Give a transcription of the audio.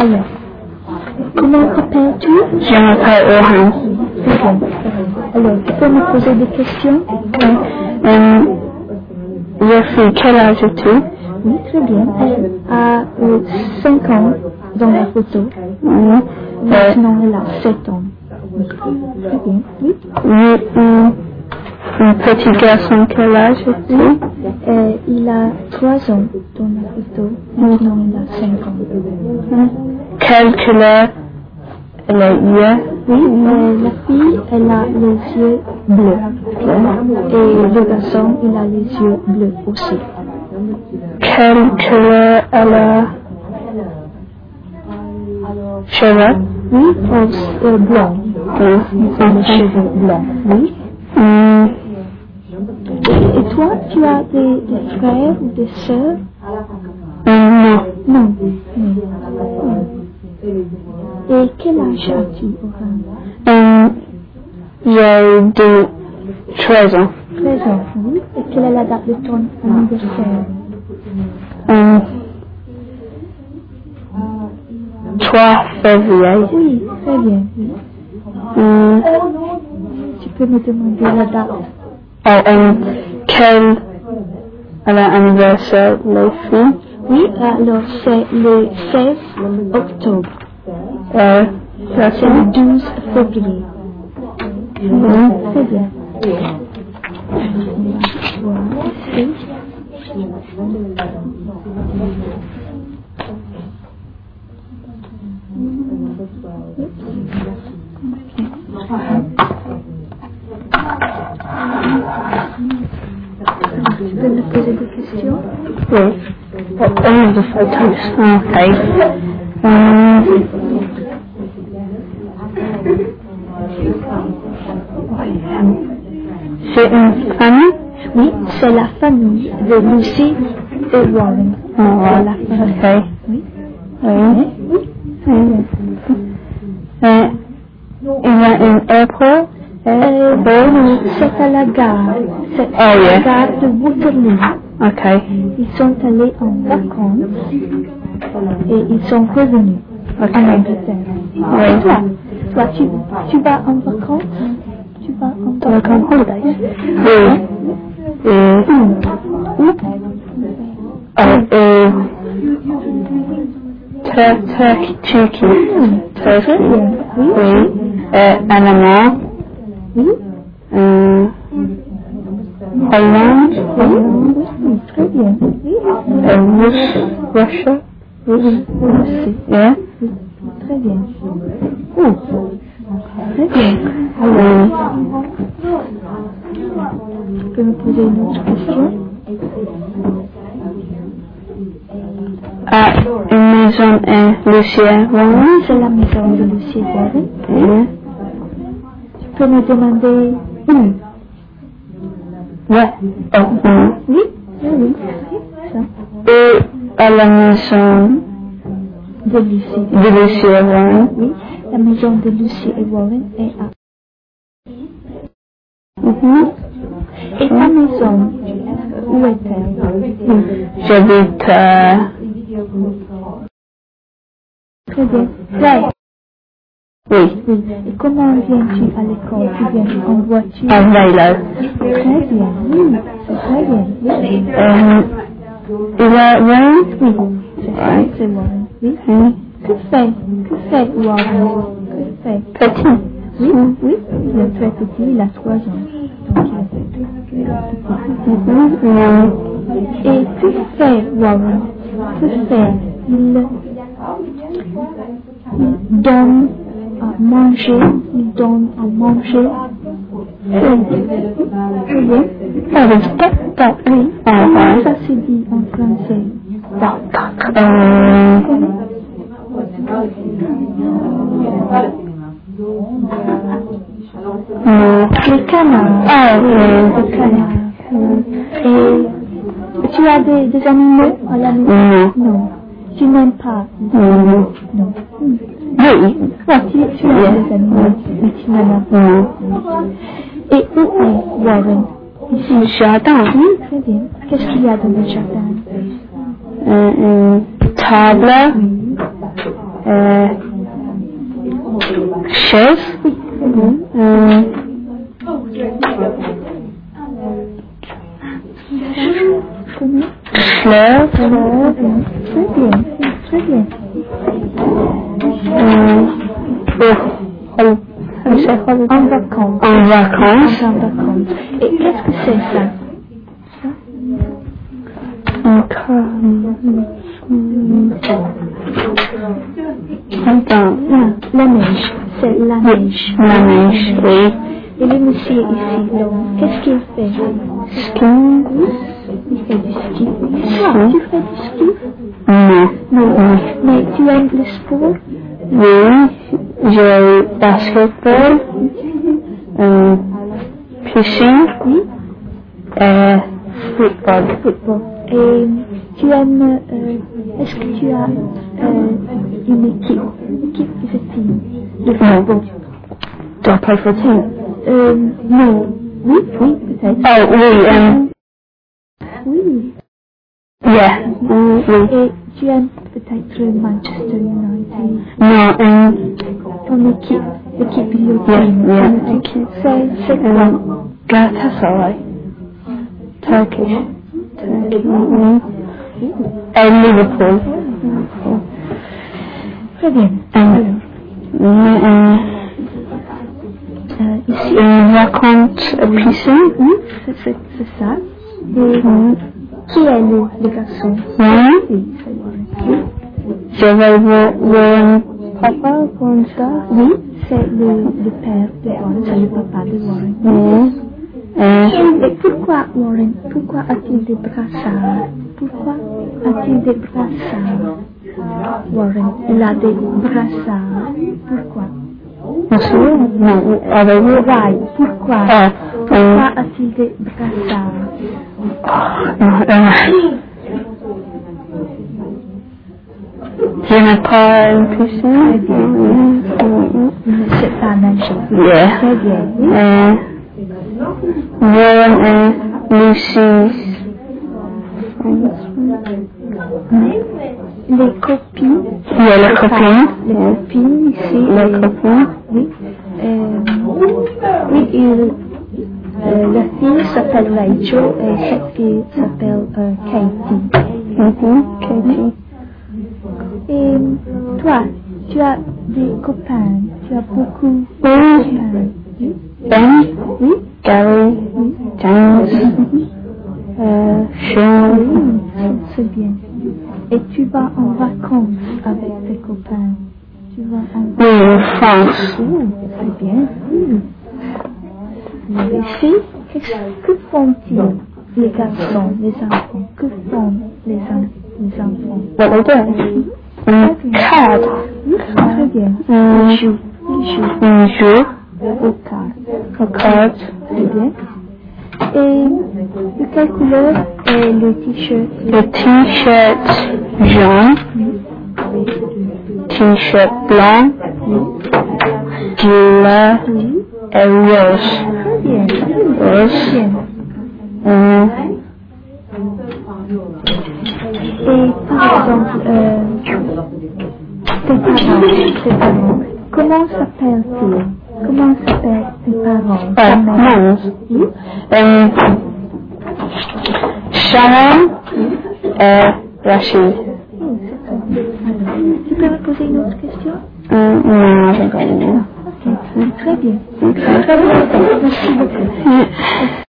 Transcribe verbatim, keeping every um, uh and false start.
Alors, comment t'appelles-tu? Je m'appelle Orhan. C'est bon. Alors, tu peux me poser des questions? Um, je suis quel âge as-tu? Oui, très bien. Elle a euh, cinq ans dans la photo. Mm. Maintenant, elle a sept ans. Oui. Très bien. Oui. Oui, um, un petit garçon, quel âge as-tu? Oui. Euh, il a trois ans dans la photo. Maintenant, il a cinq ans. Mm. Quelle couleur elle a eu? Oui, euh, la fille, elle a les yeux bleus. Et le garçon, il a les yeux bleus aussi. Quelle couleur elle a? Cheveux? Oui, euh, euh, blanc. Mm. Ils ont les cheveux blancs. Oui. Mm. Et, et toi, tu as des, des frères ou des sœurs? Mm, non. Non. Non. Et quel âge as-tu, Orhan? Um, j'ai de treize ans. treize ans, oui. Et quelle est la date de ton anniversaire? Um, trois février. Oui, très bien. Oui. Um, Tu peux me demander la date? oh, um, quel est l'anniversaire les filles? Oui, alors c'est le seize octobre. Euh, ça C'est le douze février. Mm. Très bien. Voilà, ici. Tu peux me poser des questions? Oui. Oh, the photos. Okay. Um, c'est une famille? Oui, c'est la famille de Lucy et Warren. Oh, C'est la famille. okay. Oui. Oui. Oui. Euh, il y a un airport? Euh, oui, c'est à la gare. C'est à Oh, la yeah. gare de Waterloo. Okay. Ils sont allés en vacances et ils sont revenus en Angleterre. Oui. Et toi, toi tu, tu vas en vacances? Tu vas en Like on vacances? holidays? Oui. Euh, euh, euh, Tur- Turkey, Turkey, Turkey, Oui. oui, euh, Panama, Oui, euh, Hollande, oui, oui, très bien. Oui, euh, Russ, Russia, oui, aussi. yeah, Oui, très bien. Oh, très bien. euh, Tu peux me poser une autre question? à une maison à Lucia, Oui, c'est la maison de Lucie Warren. yeah, Tu peux me demander où? ouais, oh, non. Oui, oui, oui, ça. Et à la maison De Lucie. de Lucia, ouais. Oui, la maison de Lucie et Warren est à. Mhm. Et ta maison, où est-elle? J'habite à Très bien. Là. oui, Oui. Et comment viens-tu à l'école? Tu viens en voiture? à Vélo. Très bien, oui, c'est très bien. Oui, Euh, il a rien? oui, c'est ça, Ouais. c'est Warren. Oui. Hein? Que fait, que fait Warren? Que fait? Petit. Oui, oui, il est très petit, il a trois ans. Donc il est petit. Mhm. Et que fait Warren? Que fait? Il, il donne à manger, il donne à manger. Très bien. Ah, oui, tac, tac, oui. Ah, Comment ouais. ça se dit en français? Euh, non. Les canards. Ah, oui. Les canards. Et tu as des, des animaux à la maison? Non. Non. Tu n'aimes pas? Non. Non. Hmm. Oui. Ah, tu, tu as des animaux, mais tu n'en as pas. Non. Et où est Warren? Ici. Le jardin. Oui, très bien. Qu'est-ce qu'il y a dans le jardin? Euh, une table. Oui. Euh, chaise. Oui, c'est bon. Euh, Comment? fleur. Fleur. Très bien, très bien. Euh, oh, oh, En vacances. en vacances. En vacances. Et qu'est-ce que c'est ça? Encore. Attends. Non, la neige. C'est la neige. La neige, oui. Et le monsieur ici, donc, qu'est-ce qu'il fait? Ski. Il fait du ski. Toi, tu fais du ski? Non. Non. Mais tu aimes le sport? Oui, j'ai basketball, euh, piscine, Oui. et football. Football. Et tu aimes, euh, est-ce que tu as euh, une équipe? Équipe is a team. De football? Do I play for a team? Euh, non. Oui, oui, peut-être. Oh, oui, um, Oui. yeah, mm, oui. Et tu aimes peut-être Manchester United? Non, um, Ton équipe, l'équipe is your yeah, team. yeah. Ton équipe, c'est, c'est quoi? Um, Galatasaray. Turkish. Turkey. Mm. And Liverpool. Très bien. Um, mm, um, Euh, ici, une raconte à piscine. oui, c'est, c'est, c'est ça. Et Mm. qui est le, le garçon? Oui. Oui, c'est Warren. Je vais voir Warren papa comme ça. Oui, c'est le, le père de Warren, c'est le papa de Warren. Oui. Euh, Et pourquoi Warren? Pourquoi a-t-il des brassards? Pourquoi a-t-il des brassards? Warren, il a des brassards. Pourquoi? monsieur, non, avez-vous? Why? Pourquoi? Ah, Pourquoi euh, a-t-il des brassards? euh, je n'ai pas une piscine. Il ne sait pas nager. Yeah. Très bien. Oui. Euh, Warren et Lucy. Les copines. Il y a les copines. Les copines ici. Les et- copines. Oui. Euh, oui, il, euh, la fille s'appelle Rachel et cette fille s'appelle euh, Katie. Mhm, Katie. Et toi, tu as des copains. Tu as beaucoup de Oui. copains. Oui. Ben, Oui. Gary, James, euh, Sean. Oui, c'est- c'est bien. Et tu vas en vacances avec tes copains. Tu vas en Oui, en France. Oh, c'est bien. Mm. Et ici, qu'est-ce que font-ils, les garçons, les enfants? Que font les, en- les enfants? What they do? Um, card. Oui, très bien. Um, Ils jouent. Ils jouent Ils jouent aux cartes. aux cartes. Très bien. Et de quelle couleur est le t-shirt? Le t-shirt jaune, t-shirt blanc, bleu Oui. et rose. Très bien. Rose. Très bien. Um, Et par exemple, euh, tes parents, tes parents, comment s'appellent-ils? Comment s'appellent tes parents? Ta uh, mère? mine. Oui. Um, Sharon et Rachid. Oh, c'est très bien. Alors, tu peux me poser une autre question? Um, no, I haven't got any more. Ok, très bien. Très bien. Merci beaucoup.